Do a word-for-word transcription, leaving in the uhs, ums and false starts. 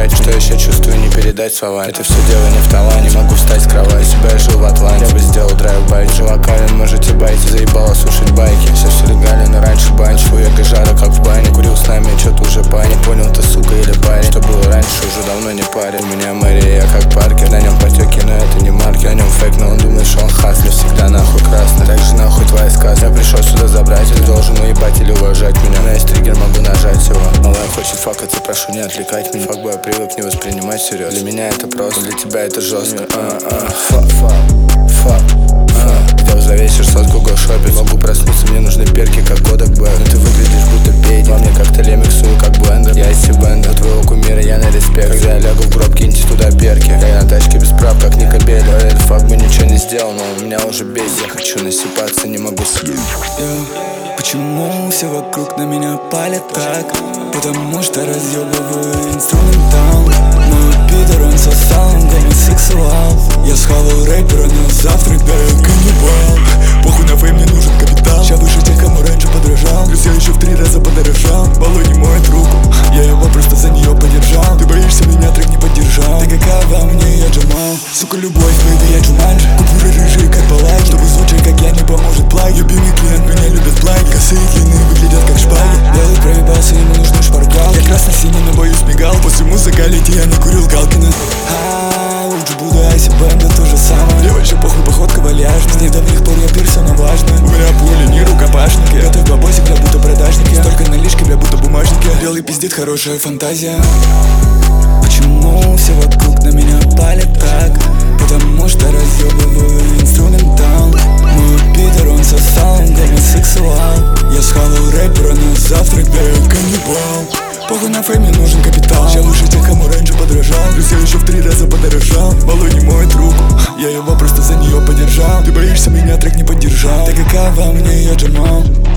ебать, что я сейчас чувствую, не передать словами. Это все дело не в таланте, не могу встать с кровати. Себя я жил в Атланте, я бы сделал драйв-байк. Чуваками можете байки, заебало слушать байки. Сейчас все легально, раньше банч, эго жара, как в бане. Курил с нами, что-то уже пани. Понял, ты сука или парень. Что было раньше, уже давно не парень. У меня Мария, я как Паркер. На нем потеки, но это не маркер. На нем фейк, но он думает, что он хаслер. Всегда нахуй красный, так же нахуй твоя сказка. Я пришел сюда забрать, ты должен уебать или уважать меня. На есть триггер, могу нажать его. Малая хочет факаться, прошу не отвлекать меня. Факбой, я привык не воспринимать всерьез. Для меня это просто, для тебя это жестко. Фак, фак, фак. Сделал за вечер сотку гошопить. Могу проснуться, мне нужны перки, как Kodak Black. Но ты выглядишь будто пейт, во мне коктейль я миксую, как блендер. Я из Бендер, твоего кумира я на респект. Когда я лягу в гроб, киньте туда перки. Я на тачке без прав, как Ника Белли. Этот факт бы ничего не сделал, но у меня уже бесит. Я хочу насыпаться, не могу съесть. Почему все вокруг на меня палят так? Потому что разъебываю инструментал. Мой Питер, он сосал, он гомосексуал. Я схавал рэпера на завтрак, да я каннибал. Похуй на фейм, мне нужен капитал. Ща выше тех, кому раньше подражал. Плюс я еще в три раза подорожал. Малой не моет руку, я его просто за нее подержал. Ты боишься меня, трек не поддержал. Ты какая во мне, я Джамал. Сука, любовь, бэйби, я Джуманджи. Купюры рыжие, как балаги. Чтобы звучать, как я, не поможет плаги. Любимый клиент, меня любят плаги. Косые длинные выглядят как шпаги. Белый проебался, ему нужны шпаргалки. Я красно-синий, но боюсь мигал. После музыкалити я не курил Галкина. А, лучше буду Айси Бенда, то же самое. Мне вообще похуй, походка вальяжная. С недавних пор я персона важная. У меня пули, не рукопашники. Готовь бабосик, бля, будто продажники. Столько налички, бля, будто бумажники. Белый пиздит, хорошая фантазия. Почему все вокруг на меня палят так? Потому что разъебываю инструментал. Мой Питер, он сосал, он гомосексуал. Я схавал рэпера на завтрак, да я каннибал. Похуй на фейме, нужен капитал. Ща выше тех, кому раньше подражал. Плюс я еще в три раза подорожал. Малой не моет руку, я его просто за нее подержал. Ты боишься меня, трек не поддержал. Ты какая во мне, я Джамал.